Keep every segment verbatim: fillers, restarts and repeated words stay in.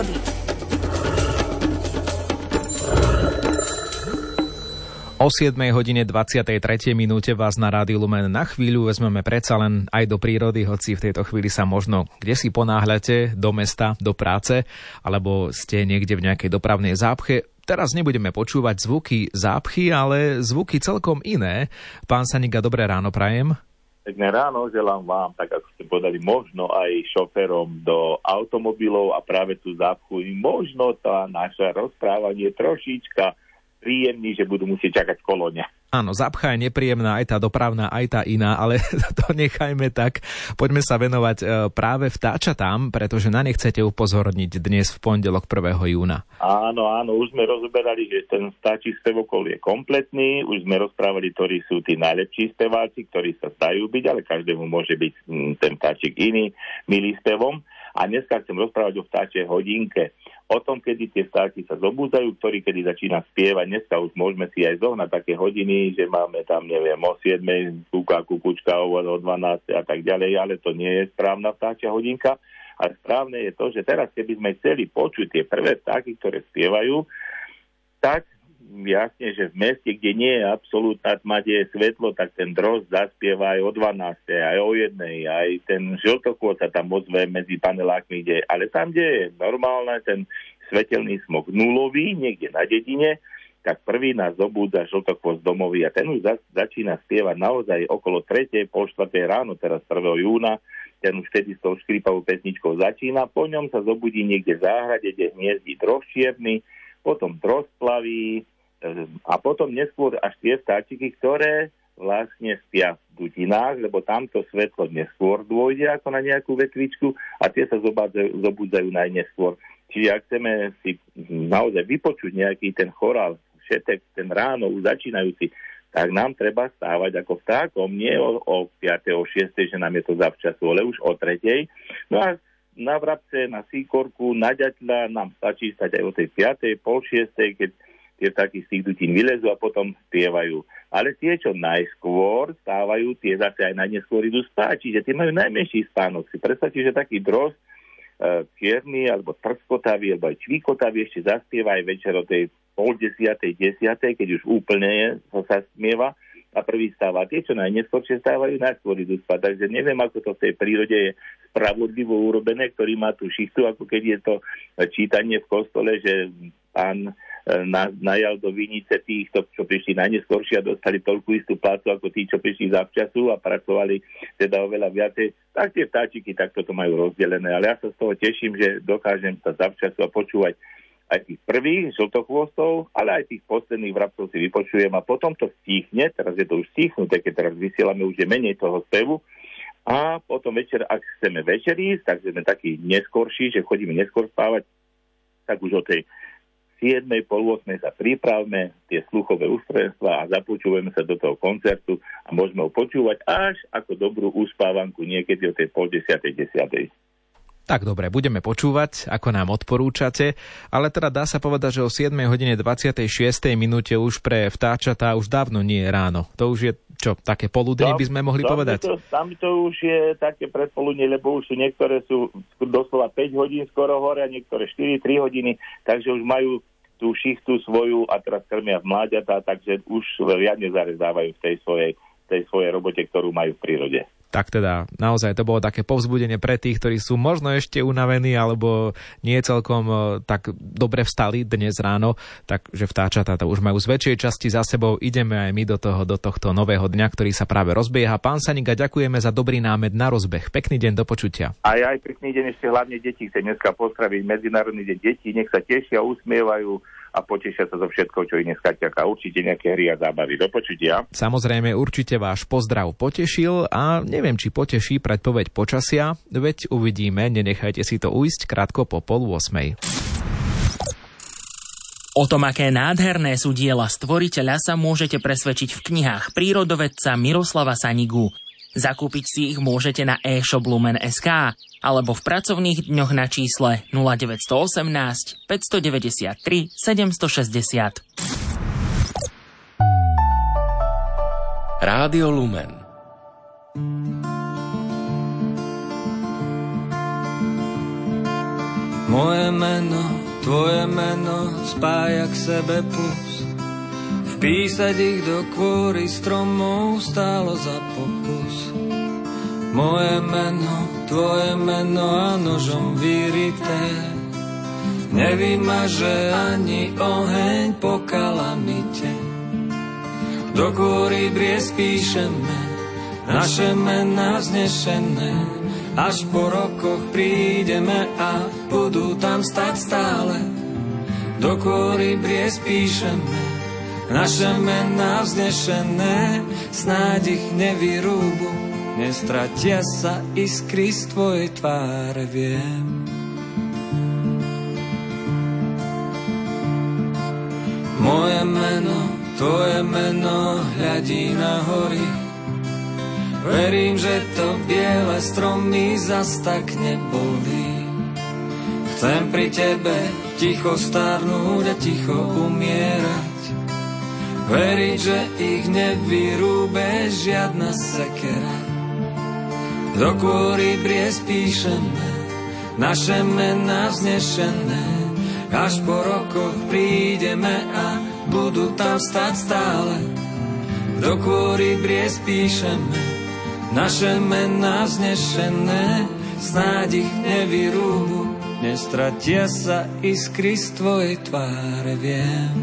prírody. O siedmej hodine dvadsiatej tretej minúte vás na Rádiu Lumen na chvíľu vezmeme predsa len aj do prírody, hoci v tejto chvíli sa možno kde si ponáhľate, do mesta, do práce, alebo ste niekde v nejakej dopravnej zápche. Teraz nebudeme počúvať zvuky zápchy, ale zvuky celkom iné. Pán Saniga, dobré ráno prajem. Pekné ráno, želám vám, tak ako ste povedali, možno aj šoférom do automobilov a práve tú zápchu, možno tá naša rozprávanie trošička príjemný, že budú musieť čakať v kolóne. Áno, zápcha je nepríjemná, aj tá dopravná, aj tá iná, ale to nechajme tak. Poďme sa venovať práve vtáčatám, pretože na ne chcete upozorniť dnes v pondelok prvého júna. Áno, áno, už sme rozoberali, že ten vtáčí spevokol je kompletný, už sme rozprávali, ktorí sú tí najlepší speváci, ktorí sa zdajú byť, ale každému môže byť ten vtáčik iný, milý spevom. A dneska chcem rozprávať o vtáčej hodinke. O tom, kedy tie vtáky sa zobúdajú, ktorý kedy začína spievať. Dneska už môžeme si aj zohnať také hodiny, že máme tam, neviem, o siedmej kúka, kukučka, o dvanástej a tak ďalej, ale to nie je správna vtáčia hodinka. A správne je to, že teraz, keby sme chceli počuť tie prvé vtáky, ktoré spievajú, tak jasne, že v meste, kde nie je absolútna tma, kde je svetlo, tak ten drozd zaspieva aj o dvanástej, aj o jednej, aj ten žltokôd sa tam ozve medzi panelákmi, kde, ale tam, kde je normálne ten svetelný smog nulový, niekde na dedine, tak prvý nás zobúdza žltokôd domový a ten už za, začína spievať naozaj okolo tretej, pol štvrtej ráno, teraz prvého júna, ten už vtedy s tou škripavou pesničkou začína, po ňom sa zobudí niekde v záhrade, kde hniezdí drozd čierny, potom drozd plaví, a potom neskôr až tie vtáčiky, ktoré vlastne spia v dutinách, lebo tamto svetlo neskôr dôjde ako na nejakú vetvičku a tie sa zobudzajú, zobudzajú najneskôr. Čiže ak chceme si naozaj vypočuť nejaký ten chorál, všetek, ten ráno už začínajúci, tak nám treba stávať ako vtákom, nie o, o piatej, o šiestej, že nám je to zavčasu, ale už o tretej. No a na vrabce, na síkorku, na ďatľa nám stačí stať aj o tej piatej, pol šiestej, keď tie vtáky z tých dutín vylezú a potom spievajú. Ale tie, čo najskôr stávajú, tie zase aj najneskôr idú spať, čiže tie majú najmenší spánok. Si predstavte, že taký drozd e, čierny, alebo trskotavý, alebo aj čvíkotavý ešte zaspieva aj večer o tej pol desiatej, desiatej, keď už úplne je, sa smieva a prvý stáva. Tie, čo najneskôršie stávajú, najskôr idú spať. Takže neviem, ako to v tej prírode je spravodlivo urobené, ktorý má tú šichtu, ako keď je to čítanie v kostole, že pán Na, najal do vinice tých, čo prišli najneskôršie a dostali toľkú istú plácu ako tí, čo prišli zavčasu a pracovali teda oveľa viacej, tak tie vtáčiky takto to majú rozdelené. Ale ja sa z toho teším, že dokážem sa zavčasu a počúvať aj tých prvých žltochvostov, ale aj tých posledných vrabcov si vypočujem a potom to stichne, teraz je to už stichnuté, keď teraz vysielame, už je menej toho spevu. A potom večer, ak chceme večerísť, tak sme takí neskorší, že chodíme neskôr spávať, tak už o tej siedmej, pol ôsmej sa pripravme tie sluchové ústrojenstva a započúvame sa do toho koncertu a môžeme ho počúvať až ako dobrú uspávanku niekedy o tej pol desiatej, desiatej. Tak dobre, budeme počúvať, ako nám odporúčate, ale teda dá sa povedať, že o siedmej hodine dvadsiatej šiestej minúte už pre vtáčatá už dávno nie je ráno. To už je čo, také poludnie by sme mohli tam povedať? To, tam to už je také predpoludnie, lebo už sú niektoré sú doslova päť hodín skoro hore a niektoré štyri tri hodiny, takže už majú tú šichtu svoju a teraz krmia v mláďatá, takže už riadne zarezávajú v tej svojej, tej svojej robote, ktorú majú v prírode. Tak teda, naozaj to bolo také povzbudenie pre tých, ktorí sú možno ešte unavení alebo nie celkom tak dobre vstali dnes ráno, takže vtáčatá to už majú z väčšej časti za sebou. Ideme aj my do toho, do tohto nového dňa, ktorý sa práve rozbieha. Pán Saniga, ďakujeme za dobrý námed na rozbeh. Pekný deň, do počutia. Aj aj pekný deň ešte hlavne deti. Chcem dneska pozdraviť Medzinárodný deň detí. Nech sa tešia, usmievajú a potešia sa zo všetko, čo ich dneska čaká. Určite nejaké hry a zábavy. Do počutia. Samozrejme, určite váš pozdrav potešil a neviem, či poteší predpoveď počasia, veď uvidíme, nenechajte si to ujsť krátko po pol ôsmej. O tom, aké nádherné sú diela stvoriteľa, sa môžete presvedčiť v knihách prírodovedca Miroslava Sanigu. Zakúpiť si ich môžete na e-shop lumen bodka es ká alebo v pracovných dňoch na čísle nula deväť jedna osem, päť deväť tri, sedem šesť nula. Rádio Lumen. Moje meno, tvoje meno spája k sebe plus. Vpísať ich do kôry stromov stálo za pokus. Moje meno, tvoje meno a nožom vyrité nevymaže ani oheň po kalamite. Do kôry bries píšeme naše mená vznešené, až po rokoch prídeme a budú tam stať stále. Do kôry bries píšeme naše mená vznešené, snáď ich nevyrúbu, nestratia sa iskry z tvojej tváre, viem. Moje meno, tvoje meno hľadí na hory. Verím, že to biele stromy zas tak nebolí. Chcem pri tebe ticho starnúť a ticho umierať. Veriť, že ich nevyrúbe žiadna sekera. Do kôry bries píšeme naše mená vznešené, až po rokoch prídeme a budú tam stať stále. Do kôry bries píšeme naše mená vznešené, snáď ich nevyrúbu, nestratia sa iskry z tvojej tváre, viem.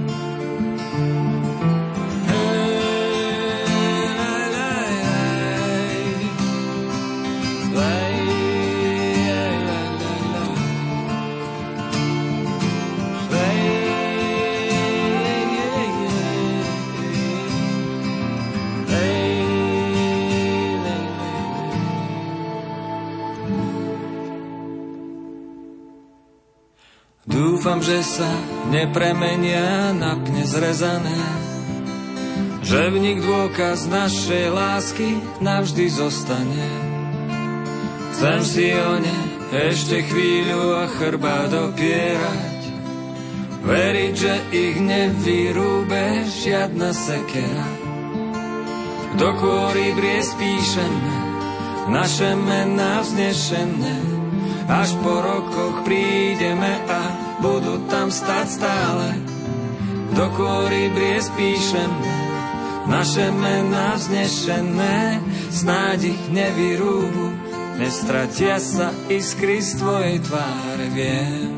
Dúfam, že sa nepremenia na pne zrezané, že v nich dôkaz našej lásky navždy zostane. Chcem si o ne ešte chvíľu a chrbát opierať, veriť, že ich nevyrúbe žiadna sekera. Do kôry bries píšeme naše mená vznešené, až po rokoch prídeme a budú tam stať stále. Do kôry bries píšeme naše mená vznešené, snáď ich nevyrúbu, nestratia sa iskry z tvojej tváre, viem.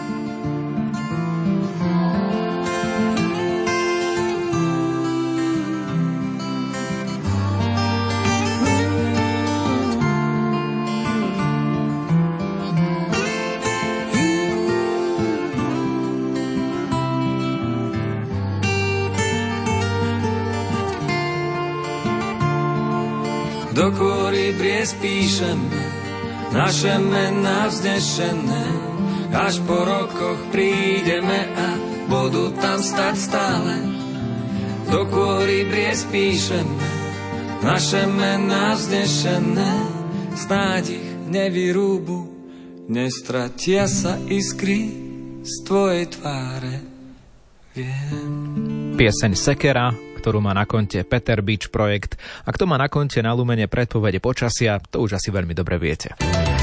Do kôry bries píšeme naše mená vznešené, až po rokoch prídeme a budú tam stať stále. Do kôry bries píšeme naše mená vznešené, snáď ich nevyrúbu, nestratia sa iskry z tvojej tváre, viem. Pieseň Sekera, ktorú má na konte Peter Beach projekt. A kto má na konte na Lumene predpovede počasia, to už asi veľmi dobre viete.